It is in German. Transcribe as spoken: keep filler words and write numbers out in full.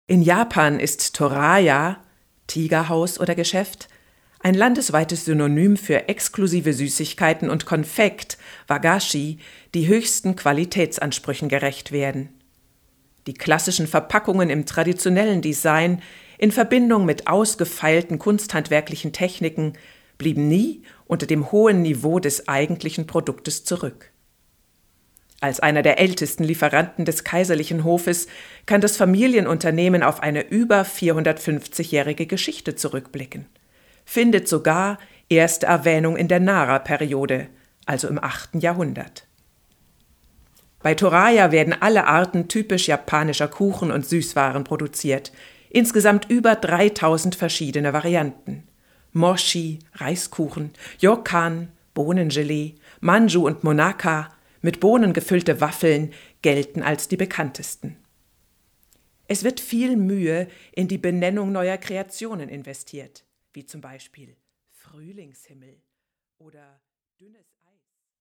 In Japan ist Toraya, Tigerhaus oder Geschäft, ein landesweites Synonym für exklusive Süßigkeiten und Konfekt, Wagashi, die höchsten Qualitätsansprüchen gerecht werden. Die klassischen Verpackungen im traditionellen Design in Verbindung mit ausgefeilten kunsthandwerklichen Techniken blieben nie unter dem hohen Niveau des eigentlichen Produktes zurück. Als einer der ältesten Lieferanten des kaiserlichen Hofes kann das Familienunternehmen auf eine über vierhundertfünfzigjährige Geschichte zurückblicken, findet sogar erste Erwähnung in der Nara-Periode, also im achten Jahrhundert. Bei Toraya werden alle Arten typisch japanischer Kuchen und Süßwaren produziert, insgesamt über dreitausend verschiedene Varianten. Mochi, Reiskuchen, Ryokan, Bohnengelee, Manju und Monaka, mit Bohnen gefüllte Waffeln gelten als die bekanntesten. Es wird viel Mühe in die Benennung neuer Kreationen investiert, wie zum Beispiel Frühlingshimmel oder dünnes Eis.